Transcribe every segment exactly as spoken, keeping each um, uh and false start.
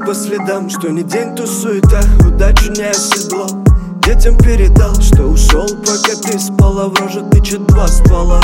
Следак по следам, что ни день, то суета. Удачу не оседлал, детям передал, что ушел, пока ты спала. В роже тычет два ствола.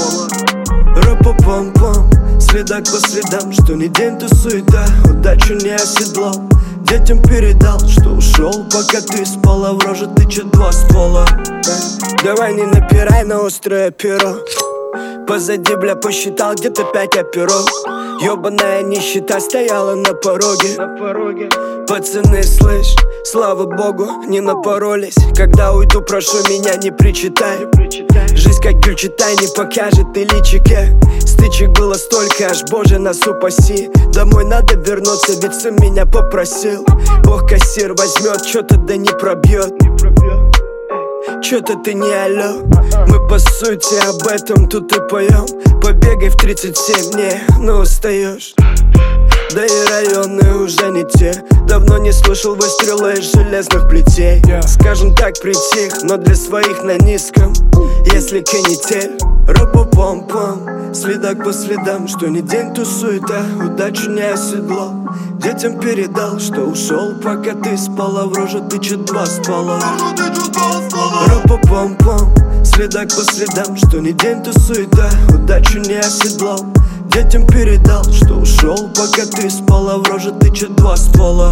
Ра-па-пам-пам. Следак по следам, что ни день, то суета. Удачу не оседлал, детям передал, что ушел, пока ты спала. В роже тычет два ствола. Давай не напирай на острое перо. Позади, бля, посчитал где-то пять оперов. Ёбаная нищета стояла на пороге. На пороге. Пацаны, слышь, слава богу, не напоролись. Когда уйду, прошу меня не причитай. Жизнь как Гюльчатай не покажет и личике. Стычек было столько, аж боже нас упаси. Домой надо вернуться, ведь сын меня попросил. Бог кассир возьмет, чё-то да не пробьет. Чё-то ты не алё. Мы по сути об этом тут и поем. Побегай в тридцать семь, не, ну устаешь. Да и районы уже не те. Давно не слышал выстрела из железных плетей. Скажем так, притих, но для своих на низком. Если канитель, ра-па-пам-пам. Следак по следам, что ни день, то суета. Удачу не оседлал, детям передал, что ушел, пока ты спала. В роже тычет два ствола. Ра-па-пам-пам. Следак по следам, что ни день, то суета. Удачу не оседлал, детям передал, что ушел, пока ты спала. В роже тычет два ствола.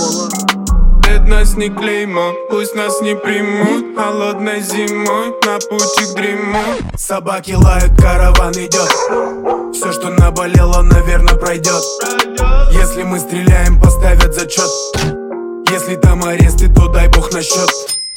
Бед нас не клеймо, пусть нас не примут. Холодной зимой на пути к дриму. Собаки лают, караван идет. Все, что наболело, наверное, пройдет. Если мы стреляем, поставят зачет. Если там аресты, то дай бог на счет.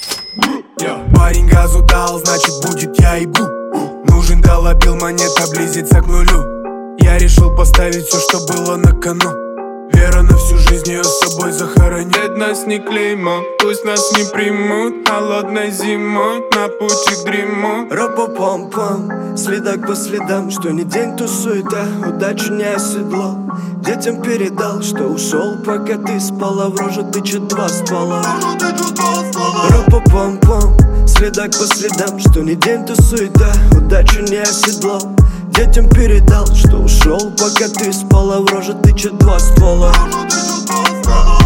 Парень газу дал, значит будет я ебу. Нужен долобил, монета близится к нулю. Я решил поставить все, что было на кону. Вера на всю жизнь, ее с собой захороню. Бед нас не клеймо, пусть нас не примут. Холодной зимой на пути к дриму. Ра-па-пам-пам. Следак по следам, что ни день, то суета. Удачу не оседлал, детям передал, что ушел, пока ты спала. В роже тычет два ствола. Ра-па-пам-пам. Следак по следам, что ни день, то суета. Удачу не оседлал, детям передал, что ушел, пока ты спала. В роже тычет два ствола.